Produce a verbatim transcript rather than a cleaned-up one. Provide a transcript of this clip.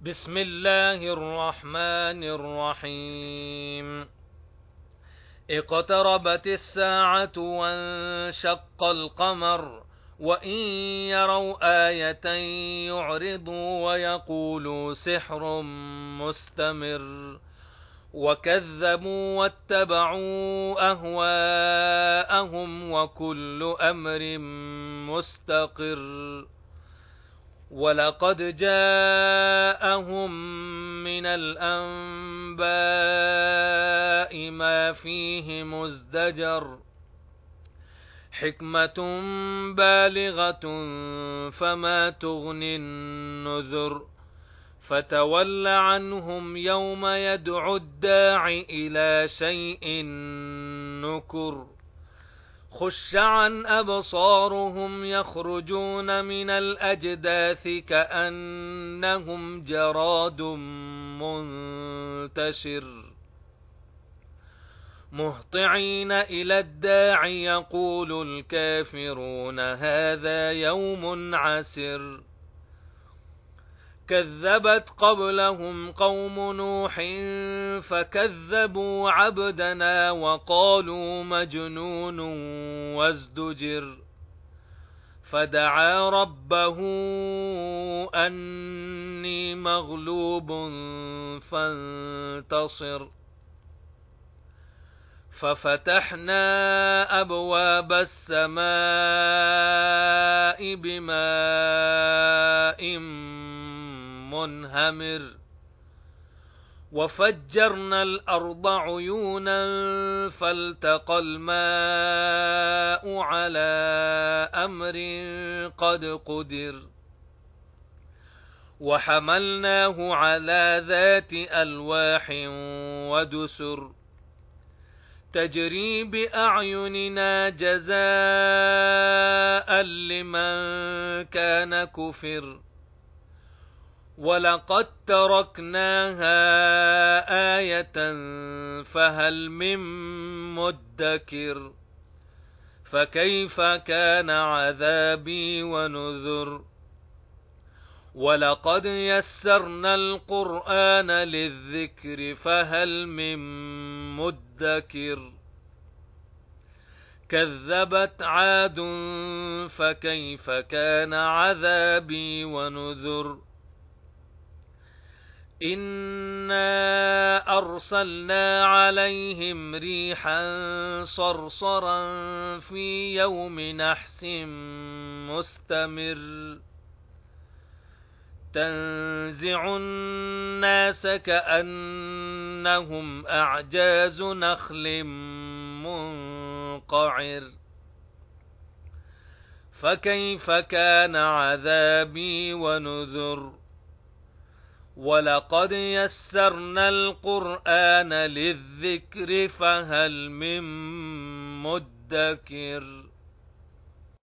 بسم الله الرحمن الرحيم. اقتربت الساعة وانشق القمر وإن يروا آية يعرضوا ويقولوا سحر مستمر وكذبوا واتبعوا أهواءهم وكل أمر مستقر ولقد جاءهم من الأنباء ما فيه مزدجر حكمة بالغة فما تغني النذر فتول عنهم يوم يدعو الداع إلى شيء نكر خش عن أبصارهم يخرجون من الأجداث كأنهم جراد منتشر مهطعين إلى الداع يقول الكافرون هذا يوم عسر كذبت قبلهم قوم نوح فكذبوا عبدنا وقالوا مجنون وازدجر فدعا ربه أني مغلوب فانتصر ففتحنا أبواب السماء بماء منهمر وفجرنا الأرض عيونا فالتقى الماء على أمر قد قدر وحملناه على ذات ألواح ودسر تجري بأعيننا جزاء لمن كان كفر ولقد تركناها آية فهل من مدكر فكيف كان عذابي ونذر ولقد يسرنا القرآن للذكر فهل من مدكر كذبت عاد فكيف كان عذابي ونذر إنا أرسلنا عليهم ريحا صرصرا في يوم نحس مستمر تنزع الناس كأنهم أعجاز نخل منقعر فكيف كان عذابي ونذر ولقد يسرنا القرآن للذكر فهل من مدكر